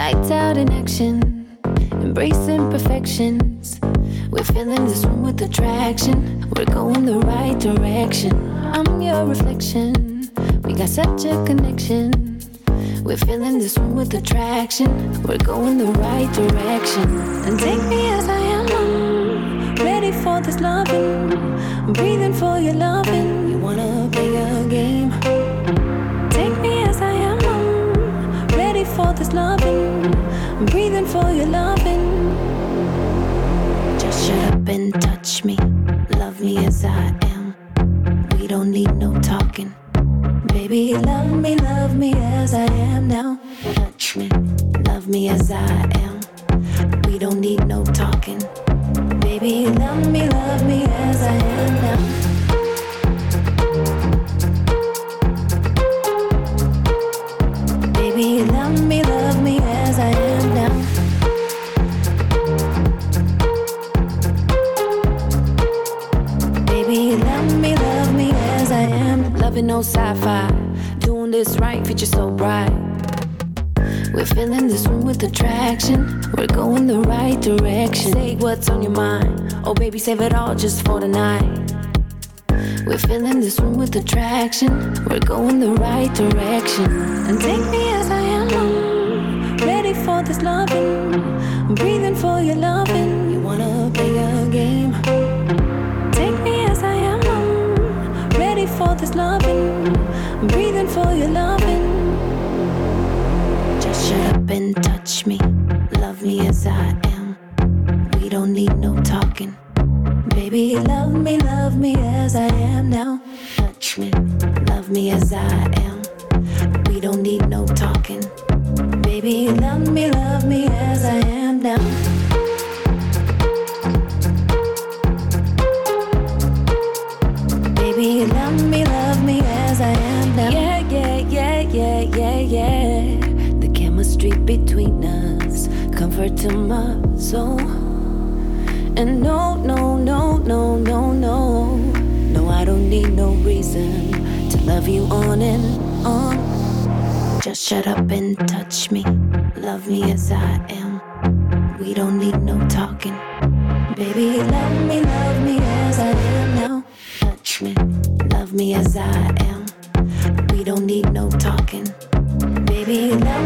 Lights out in action, embracing perfections. We're filling this room with attraction. We're going the right direction. I'm your reflection. We got such a connection. We're filling this room with attraction. We're going the right direction. And take me as I am. I'm ready for this loving. I'm breathing for your loving. You wanna play a game? Take me as I am. I'm ready for this loving. I'm breathing for your loving. Just shut up and touch me. Love me as I am. We don't need no talking. Baby, love me as I am now. Touch me, love me as I am. We don't need no talking. Baby, love me as I am now. Baby, love me as I am now. Baby, love me as I am. Loving no sci-fi, doing this right, future so bright. We're filling this room with attraction. We're going the right direction. Say what's on your mind. Oh baby, save it all just for tonight. We're filling this room with attraction. We're going the right direction. And take me as I am. I'm ready for this loving. I'm breathing for your loving. You wanna play a game? Take me as I am. I'm ready for this loving. I'm breathing for your loving. Just shut up and touch me. Love me as I am. We don't need no talking. Baby, love me as I am now. Touch me, love me as I am. We don't need no talking. Baby, love me as I am now. Baby, love me as I am now. Yeah. The chemistry between us, comfort to my soul. And no, I don't need no reason to love you on and on. Just shut up and touch me. Love me as I am. We don't need no talking. Baby, love me as I am now. Touch me, love me as I am. We don't need no talking. Baby, love